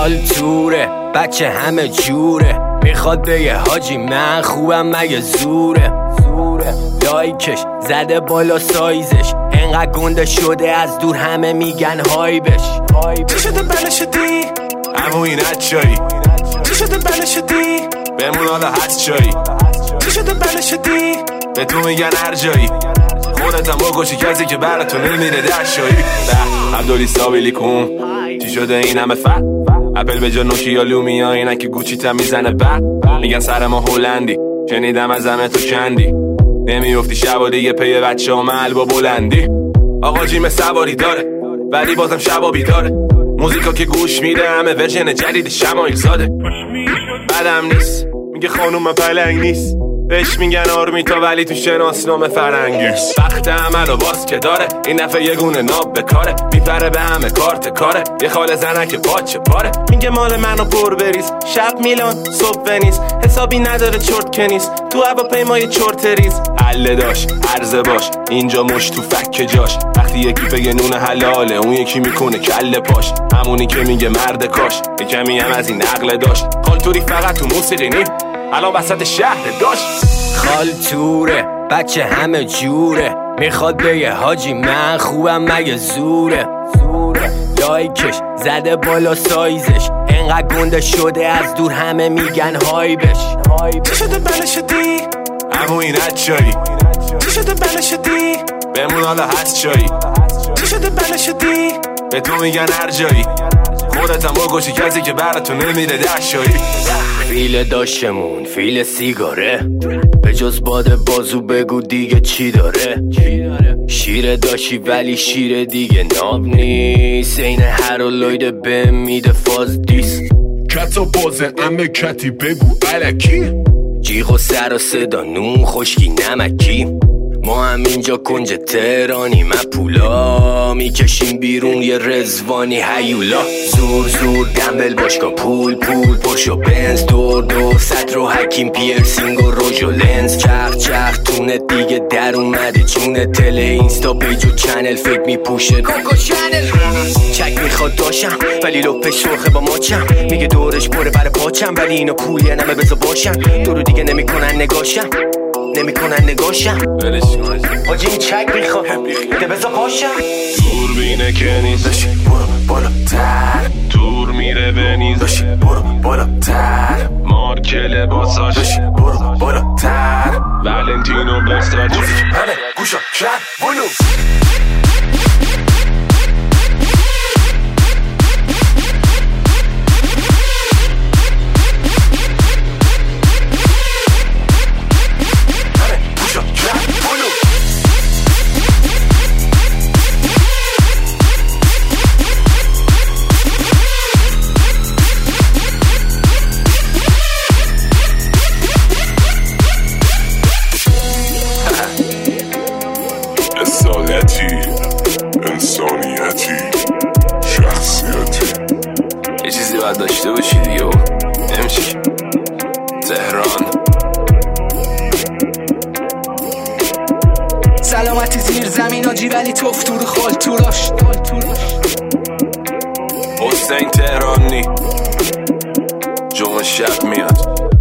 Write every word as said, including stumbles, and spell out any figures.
خال توره بچه همه جوره، میخواد بگه حاجی من خوبم مگه زوره زوره لایکش زده بالا سایزش، انقدر گنده شده از دور همه میگن های بش. چی شده بله شدی؟ امو این چایی؟ چی شده بله شدی؟ بمون حالا هست چایی؟ چی شده بله شدی؟ به تو میگن هر جایی، خودت هم بکشی کسی که براتون نمیره در شایی. به عبدالی سابیلی کن چی شده این همه فق اپل به جا نوکی یا لومیا، اینن که گوچی تم میزنه بق، میگن سر ما هلندی، شنیدم از همه تو کندی، نمیافتی شبا دیگه پی بچه ها محل با بلندی. آقا جیم سواری داره ولی بازم شبا بیداره، موزیکا که گوش میده همه ورژن جدید شمایل زاده. بدم نیست میگه خانوم پلنگ نیست، بهش میگن آرمیتا ولی تو شناسنامه فرنگیست. وقت عمل و باز که داره این دفعه یه گونه ناب بکاره، میپره به همه کارت کاره، یه خال زنک پاچه پاره، میگه مال منو پر بریز، شب میلان صبح ونیز، حسابی نداره چرت کنیز، تو هواپیمای چرت ریز. حله داش عرضه باش اینجا مش تو فک جاش، وقتی یکی بگه نون حلاله اون یکی میکنه کله پاش، همونی که میگه مرد کاش یه کمی هم از این عقل داشت. خالتوری فقط تو موسیقی نیم الان وسط شهر داشت. خال توره بچه همه جوره، میخواد بگه حاجی من خوبم مگه زوره زوره لایکش زده بالا سایزش، انقدر گنده شده از دور همه میگن های بش. چی شده بله شدی؟ امو این چایی؟ چی شده بله شدی؟ بمون حالا هست چایی؟ چی شده بله شدی؟ به تو میگن هر جایی، خودت هم بکشی کسی که براتون نمیره در شایی. فیل داشمون فیل سیگاره، به جز باد بازو بگو دیگه چی داره. شیر داشی ولی شیر دیگه ناب نیست، این هر و لایده به میده فاز دیست. کتا بازه امه کتی بگو علکی، جیغ و سر و صدا نون خشکی نمکی، ما هم اینجا کنج تهرانی من پولا، میکشیم بیرون یه رزوانی هیولا. زور زور دنبل باشگاه پول پول پرش و بنز، دور دور صدر و حکیم پیرسینگ و روژ و لنز، چخ چخ تونه دیگه در اومده جونه، تله اینستا پیج و چنل فکر میپوشه کوکو چنل. چک میخواد داشم ولی لپش سرخه با ماچم، میگه دورش پره بر پاچم ولی اینو پولی نمه بزا باشم، دورو دیگه نمیکنن نگاشم نمیکنن نگاشم حاجی این چک میخواد ده بزا پاشم. دور بینه که نیست برو بالاتر، دور میره بنیز برو بالاتر، مارک لباساش برو بالاتر، ولنتینو بستاچ همه گوشا شد بلو. اصالتی انسانیتی شخصیتی، یه چیزی باید داشته باشی دیگه نمیشه. تهران سلامتی زیر زمین آجی ولی توف تو رو خال توراش. حسین تهرانی جمعه شب میاد.